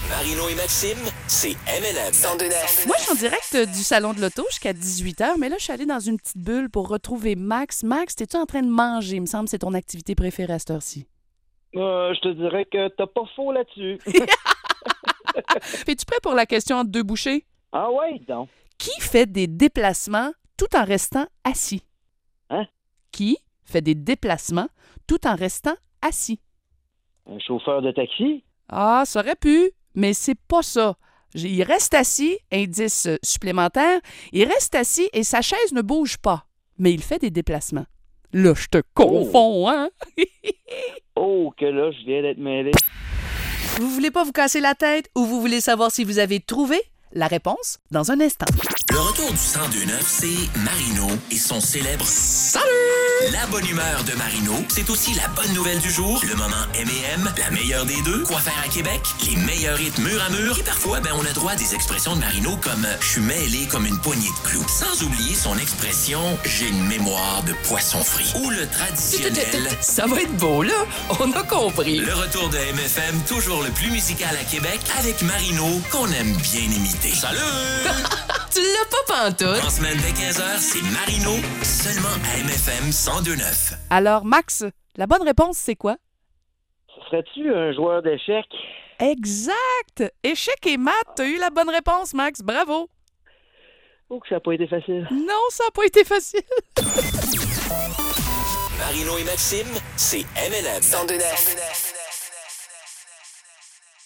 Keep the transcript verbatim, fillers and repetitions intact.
Marino et Maxime, c'est M N M. cent deux neuf. Moi, je suis en direct euh, du salon de l'auto jusqu'à dix-huit heures, mais là, je suis allée dans une petite bulle pour retrouver Max. Max, t'es-tu en train de manger? Il me semble que c'est ton activité préférée à cette heure-ci. Euh, je te dirais que t'as pas faux là-dessus. Es-tu prêt pour la question entre deux bouchées? Ah ouais, donc. Qui fait des déplacements tout en restant assis? Hein? Qui fait des déplacements tout en restant assis? Un chauffeur de taxi? Ah, ça aurait pu, mais c'est pas ça. J'ai- Il reste assis, indice euh, supplémentaire, il reste assis et sa chaise ne bouge pas, mais il fait des déplacements. Là, je te confonds, hein? Oh, que là, je viens d'être mêlé. Vous voulez pas vous casser la tête ou vous voulez savoir si vous avez trouvé? La réponse dans un instant. Le retour du cent deux neuf, c'est Marino et son célèbre Salut! La bonne humeur de Marino, c'est aussi la bonne nouvelle du jour, le moment M et M, la meilleure des deux, quoi faire à Québec, les meilleurs rythmes mur à mur, et parfois, ben, on a droit à des expressions de Marino comme « je suis mêlé comme une poignée de clous », sans oublier son expression « j'ai une mémoire de poisson frit » ou le traditionnel « Ça va être beau, là. On a compris. Le retour de M F M, toujours le plus musical à Québec, avec Marino, qu'on aime bien imiter. Salut! Tu l'as pas pantoute. En semaine dès quinze heures, c'est Marino, seulement à M F M cent deux neuf. Alors, Max, la bonne réponse, c'est quoi? Serais-tu un joueur d'échecs? Exact! Échec et maths, t'as eu la bonne réponse, Max. Bravo! Oh, que ça n'a pas été facile. Non, ça n'a pas été facile. Marino et Maxime, c'est M N M. cent deux neuf.